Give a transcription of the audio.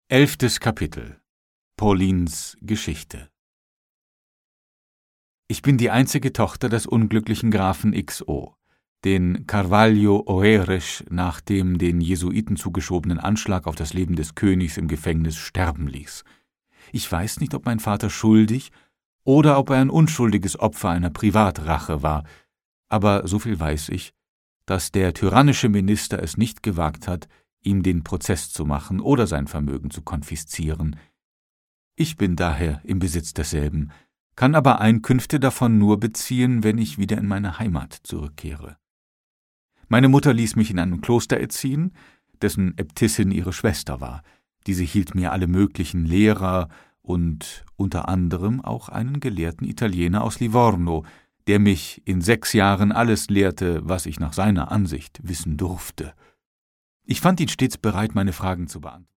11. Kapitel Paulines Geschichte. Ich bin die einzige Tochter des unglücklichen Grafen XO, den Carvalho Oeiras nach dem den Jesuiten zugeschobenen Anschlag auf das Leben des Königs im Gefängnis sterben ließ. Ich weiß nicht, ob mein Vater schuldig oder ob er ein unschuldiges Opfer einer Privatrache war, aber so viel weiß ich, dass der tyrannische Minister es nicht gewagt hat, ihm den Prozess zu machen oder sein Vermögen zu konfiszieren. Ich bin daher im Besitz desselben, kann aber Einkünfte davon nur beziehen, wenn ich wieder in meine Heimat zurückkehre. Meine Mutter ließ mich in einem Kloster erziehen, dessen Äbtissin ihre Schwester war. Diese hielt mir alle möglichen Lehrer und unter anderem auch einen gelehrten Italiener aus Livorno, der mich in 6 Jahren alles lehrte, was ich nach seiner Ansicht wissen durfte. Ich fand ihn stets bereit, meine Fragen zu beantworten.